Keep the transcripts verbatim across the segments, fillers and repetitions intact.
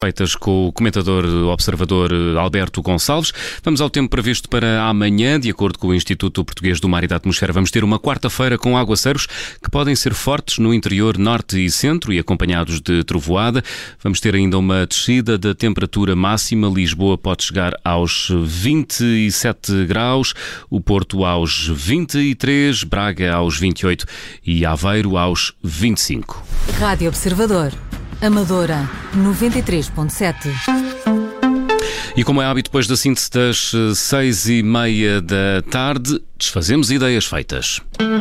feitas com o comentador observador Alberto Gonçalves. Vamos ao tempo previsto para amanhã. De acordo com o Instituto Português do Mar e da Atmosfera, vamos ter uma quarta-feira com aguaceiros que podem ser fortes no interior norte e centro e acompanhados de trovoada. Vamos ter ainda uma descida da temperatura máxima. Lisboa pode chegar aos vinte e sete graus, o Porto aos vinte e três, Braga aos vinte e oito e Aveiro aos vinte e cinco. Rádio Observador, Amadora, noventa e três ponto sete. E como é hábito, depois da síntese das seis e meia da tarde, desfazemos ideias feitas.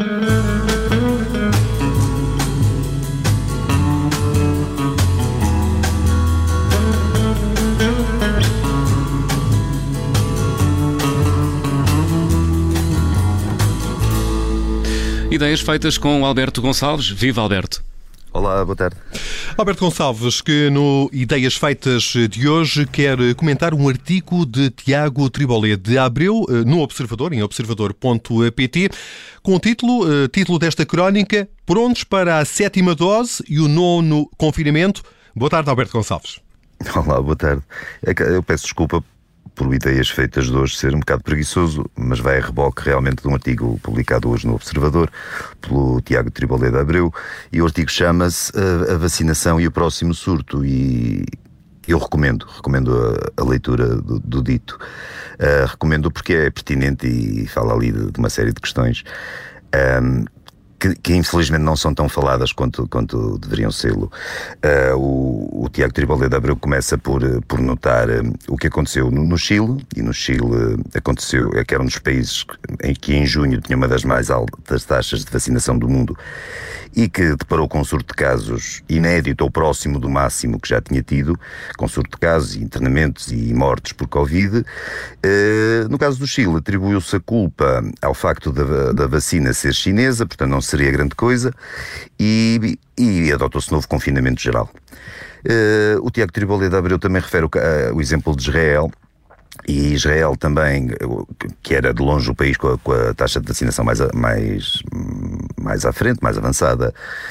Ideias feitas com o Alberto Gonçalves. Viva, Alberto! Olá, boa tarde. Alberto Gonçalves, que no Ideias Feitas de hoje quer comentar um artigo de Tiago Tribolé de Abreu no Observador, em observador ponto pt, com o título, título desta crónica: Prontos para a sétima dose e o nono confinamento. Boa tarde, Alberto Gonçalves. Olá, boa tarde. Eu peço desculpa por Ideias Feitas de hoje ser um bocado preguiçoso, mas vai a reboque realmente de um artigo publicado hoje no Observador pelo Tiago Tribolé de Abreu, e o artigo chama-se a, a Vacinação e o Próximo Surto, e eu recomendo, recomendo a, a leitura do, do dito. Uh, recomendo porque é pertinente e fala ali de, de uma série de questões um, Que, que infelizmente não são tão faladas quanto, quanto deveriam ser-lo. Uh, o, o Tiago Tribolé de Abreu começa por, por notar um, o que aconteceu no, no Chile, e no Chile uh, aconteceu, é que era um dos países em que em junho tinha uma das mais altas taxas de vacinação do mundo e que deparou com um surto de casos inédito ou próximo do máximo que já tinha tido, com surto de casos, internamentos e mortes por Covid. Uh, no caso do Chile, atribuiu-se a culpa ao facto da, da vacina ser chinesa, portanto não seria grande coisa, e, e adotou-se novo confinamento geral. Uh, o Tiago Tribolé de Abreu também refere o, uh, o exemplo de Israel, e Israel também, que era de longe o país com a, com a taxa de vacinação mais, mais, mais à frente, mais avançada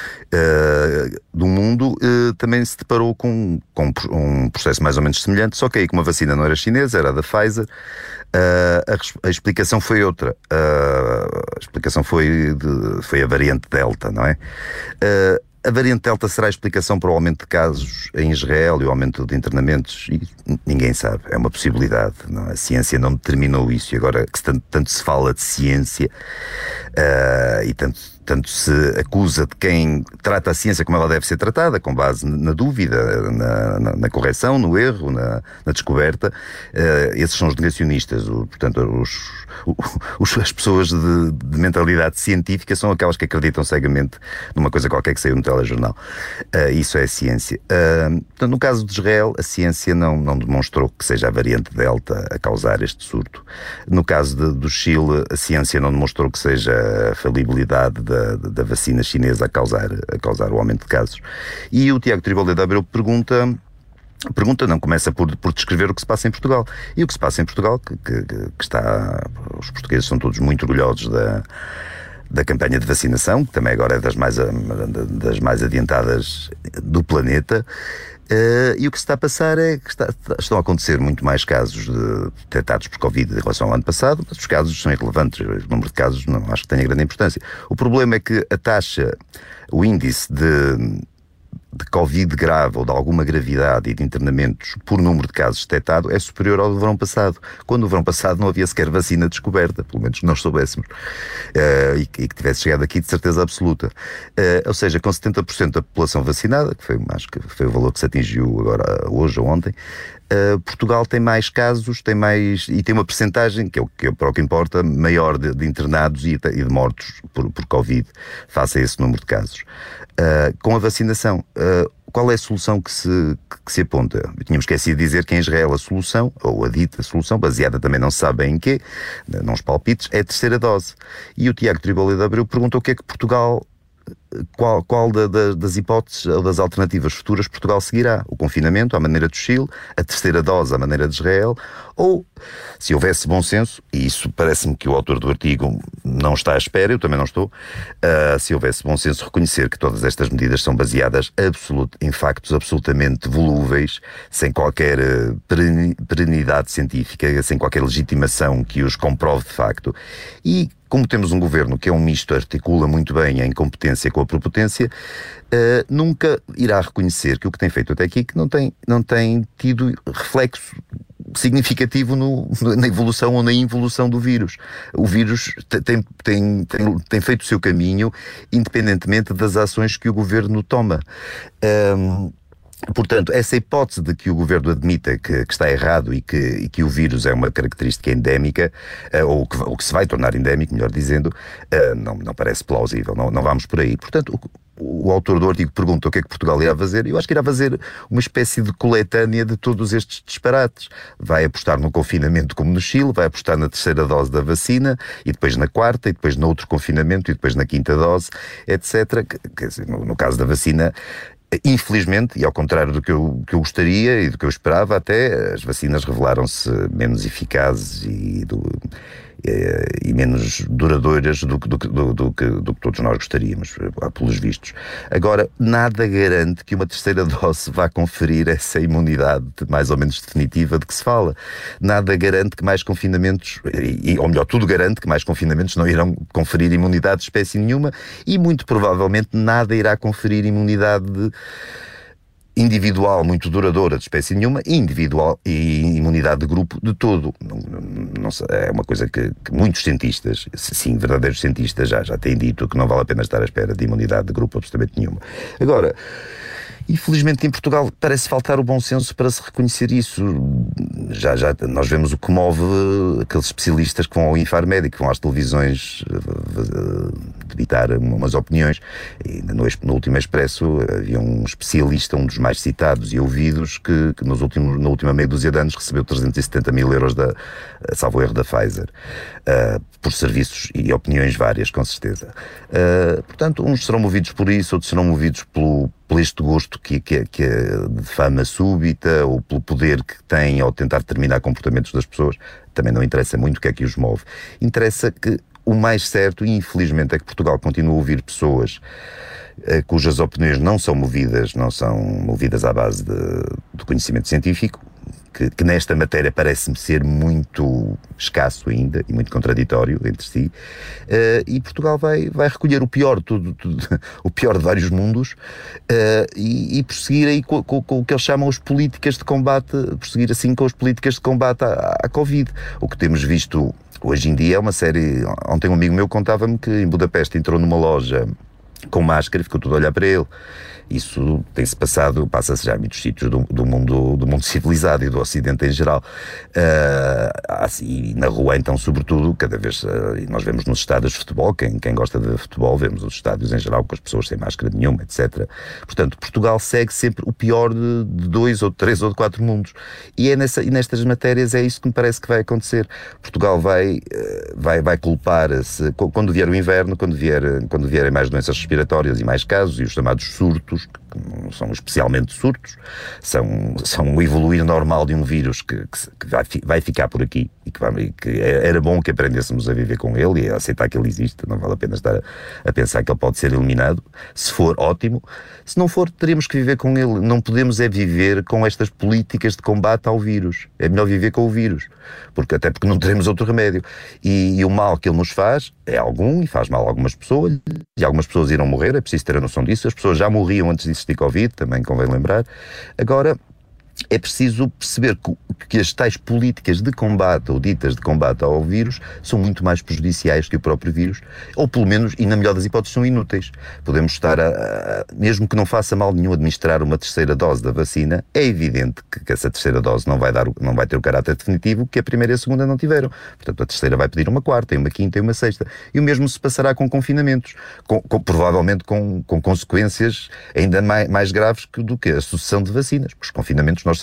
uh, do mundo, uh, também se deparou com, com um processo mais ou menos semelhante, só que aí como a vacina não era chinesa, era da Pfizer. Uh, a, a explicação foi outra. Uh, a explicação foi, de, foi a variante Delta, não é? Uh, a variante Delta será a explicação para o aumento de casos em Israel e o aumento de internamentos? E ninguém sabe, é uma possibilidade, não é? A ciência não determinou isso, e agora que tanto, tanto se fala de ciência uh, e tanto, tanto se acusa de quem trata a ciência como ela deve ser tratada, com base na dúvida, na, na, na correção, no erro, na, na descoberta, uh, esses são os negacionistas. O, portanto, os, os, as pessoas de, de mentalidade científica são aquelas que acreditam cegamente numa coisa qualquer que saiu no telejornal. Uh, isso é ciência. Uh, portanto, no caso de Israel, a ciência não, não demonstrou que seja a variante Delta a causar este surto. No caso de, do Chile, a ciência não demonstrou que seja a falibilidade da, da vacina chinesa a causar, a causar o aumento de casos. E o Tiago Tribolé de Abreu pergunta... Pergunta não, começa por, por descrever o que se passa em Portugal. E o que se passa em Portugal, que, que, que está... Os portugueses são todos muito orgulhosos da... da campanha de vacinação, que também agora é das mais, das mais adiantadas do planeta. Uh, e o que se está a passar é que está, estão a acontecer muito mais casos de, detectados por Covid em relação ao ano passado, mas os casos são irrelevantes, o número de casos não acho que tenha grande importância. O problema é que a taxa, o índice de... de Covid grave ou de alguma gravidade e de internamentos por número de casos detectado é superior ao do verão passado, quando no verão passado não havia sequer vacina descoberta, pelo menos que nós soubéssemos, uh, e, e que tivesse chegado aqui de certeza absoluta. Uh, ou seja, com setenta por cento da população vacinada, que foi, acho que foi o valor que se atingiu agora, hoje ou ontem, Uh, Portugal tem mais casos, tem mais, e tem uma percentagem, que é o que, para o que importa, maior de, de internados e, e de mortos por, por Covid, face a esse número de casos. Uh, com a vacinação, uh, qual é a solução que se, que se aponta? Eu tínhamos esquecido de dizer que em Israel a solução, ou a dita solução, baseada também não se sabe bem em quê, não os palpites, é a terceira dose. E o Tiago Tribolé de Abreu perguntou o que é que Portugal qual, qual da, da, das hipóteses ou das alternativas futuras Portugal seguirá. O confinamento à maneira do Chile, a terceira dose à maneira de Israel, ou, se houvesse bom senso, e isso parece-me que o autor do artigo não está à espera, eu também não estou, uh, se houvesse bom senso reconhecer que todas estas medidas são baseadas absolut, em factos absolutamente volúveis, sem qualquer uh, perenidade científica, sem qualquer legitimação que os comprove de facto, e como temos um governo que é um misto, articula muito bem a incompetência com a prepotência, uh, nunca irá reconhecer que o que tem feito até aqui que não tem, não tem tido reflexo significativo no, na evolução ou na involução do vírus. O vírus tem, tem, tem, tem feito o seu caminho independentemente das ações que o governo toma. Um, Portanto, essa hipótese de que o governo admita que, que está errado e que, e que o vírus é uma característica endémica, uh, ou, que, ou que se vai tornar endémico, melhor dizendo, uh, não, não parece plausível, não, não vamos por aí. Portanto, o, o autor do artigo pergunta o que é que Portugal irá fazer. Eu acho que irá fazer uma espécie de coletânea de todos estes disparates. Vai apostar no confinamento como no Chile, vai apostar na terceira dose da vacina, e depois na quarta, e depois no outro confinamento, e depois na quinta dose, etcétera. Quer dizer, no, no caso da vacina, infelizmente, e ao contrário do que eu, que eu gostaria e do que eu esperava até, as vacinas revelaram-se menos eficazes e, do, e, e menos duradouras do, do, do, do, que, do que todos nós gostaríamos, pelos vistos. Agora, nada garante que uma terceira dose vá conferir essa imunidade mais ou menos definitiva de que se fala. Nada garante que mais confinamentos, e, ou melhor, tudo garante que mais confinamentos não irão conferir imunidade de espécie nenhuma, e muito provavelmente nada irá conferir imunidade de individual muito duradoura de espécie nenhuma, e individual e imunidade de grupo de todo. Não, não sei, é uma coisa que, que muitos cientistas, sim, verdadeiros cientistas, já, já têm dito que não vale a pena estar à espera de imunidade de grupo absolutamente nenhuma. Agora, infelizmente em Portugal parece faltar o bom senso para se reconhecer isso. Já, já nós vemos o que move aqueles especialistas que vão ao Infarmed e que vão às televisões debitar umas opiniões. E no, no último Expresso havia um especialista, um dos mais citados e ouvidos, que, que nos últimos, na última meia dúzia de anos recebeu trezentos e setenta mil euros da, salvo erro, da Pfizer, uh, por serviços e opiniões várias, com certeza. Uh, portanto, uns serão movidos por isso, outros serão movidos pelo por este gosto que, que, que é de fama súbita, ou pelo poder que têm ao tentar determinar comportamentos das pessoas. Também não interessa muito o que é que os move. Interessa que o mais certo, e infelizmente, é que Portugal continua a ouvir pessoas eh, cujas opiniões não são movidas, não são movidas à base de, do conhecimento científico, que, que nesta matéria parece-me ser muito escasso ainda e muito contraditório entre si, uh, e Portugal vai, vai recolher o pior, tudo, tudo, o pior de vários mundos, uh, e, e prosseguir aí com, com, com o que eles chamam as políticas de combate, prosseguir assim com as políticas de combate à, à Covid. O que temos visto hoje em dia é uma série. Ontem um amigo meu contava-me que em Budapeste entrou numa loja com máscara e ficou tudo a olhar para ele. Isso tem-se passado, passa-se já em muitos sítios do, do, mundo, do mundo civilizado e do Ocidente em geral. Uh, assim, e na rua, então, sobretudo, cada vez, uh, nós vemos nos estádios de futebol, quem, quem gosta de futebol, vemos os estádios em geral com as pessoas sem máscara nenhuma, etcétera. Portanto, Portugal segue sempre o pior de, de dois ou três ou de quatro mundos. E, é nessa, e nestas matérias é isso que me parece que vai acontecer. Portugal vai, uh, vai, vai culpar-se, quando vier o inverno, quando, vier, quando vierem mais doenças respiratórias e mais casos, e os chamados surtos, que não são especialmente surtos, são, são o evoluir normal de um vírus que, que, que vai, vai ficar por aqui e que, vai, que era bom que aprendêssemos a viver com ele e a aceitar que ele existe. Não vale a pena estar a, a pensar que ele pode ser eliminado. Se for, ótimo. Se não for, teríamos que viver com ele. Não podemos é viver com estas políticas de combate ao vírus. É melhor viver com o vírus, porque, até porque não teremos outro remédio. E, e o mal que ele nos faz é algum, e faz mal a algumas pessoas, e algumas pessoas irão morrer, é preciso ter a noção disso. As pessoas já morriam antes de existir Covid, também convém lembrar. Agora, é preciso perceber que, que as tais políticas de combate, ou ditas de combate ao vírus, são muito mais prejudiciais que o próprio vírus, ou pelo menos, e na melhor das hipóteses, são inúteis. Podemos estar a, a mesmo que não faça mal nenhum administrar uma terceira dose da vacina, é evidente que, que essa terceira dose não vai, dar, não vai ter o caráter definitivo que a primeira e a segunda não tiveram. Portanto, a terceira vai pedir uma quarta, e uma quinta e uma sexta. E o mesmo se passará com confinamentos, com, com, provavelmente com, com consequências ainda mais, mais graves que, do que a sucessão de vacinas. Os confinamentos, nós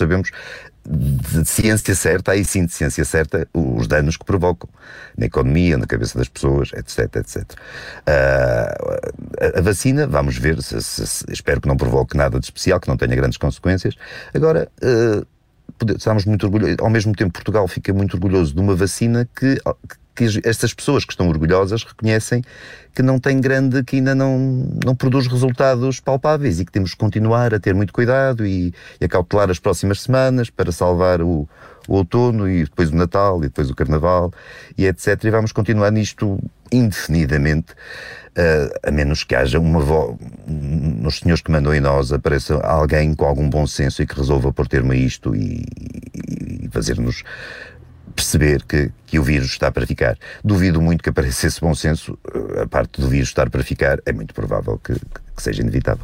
sabemos de ciência certa, aí sim de ciência certa, os danos que provocam na economia, na cabeça das pessoas, etc, etcétera. Uh, a, a vacina, vamos ver, se, se, se, espero que não provoque nada de especial, que não tenha grandes consequências. Agora, uh, estamos muito orgulhosos, ao mesmo tempo Portugal fica muito orgulhoso de uma vacina que, que estas pessoas que estão orgulhosas reconhecem que não tem grande, que ainda não, não produz resultados palpáveis e que temos que continuar a ter muito cuidado e, e a cautelar as próximas semanas para salvar o, o outono e depois o Natal e depois o Carnaval e etcétera. E vamos continuar nisto indefinidamente, uh, a menos que haja uma voz, nos senhores que mandam em nós, apareça alguém com algum bom senso e que resolva pôr termo a isto e, e fazer-nos perceber que, que o vírus está para ficar. Duvido muito que apareça esse bom senso. A parte do vírus estar para ficar é muito provável que, que seja inevitável.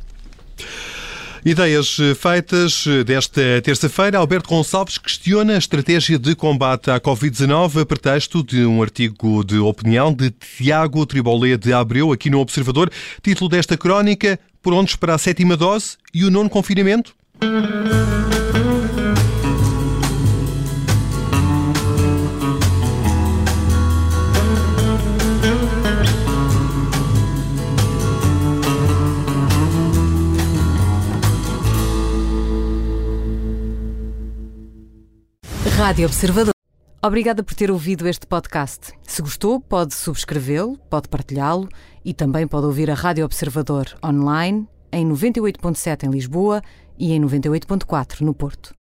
Ideias feitas desta terça-feira. Alberto Gonçalves questiona a estratégia de combate à covid dezanove a pretexto de um artigo de opinião de Tiago Tribolé de Abreu, aqui no Observador. Título desta crónica: Prontos para a sétima dose e o nono confinamento? Rádio Observador. Obrigada por ter ouvido este podcast. Se gostou, pode subscrevê-lo, pode partilhá-lo e também pode ouvir a Rádio Observador online em noventa e oito ponto sete em Lisboa e em noventa e oito ponto quatro no Porto.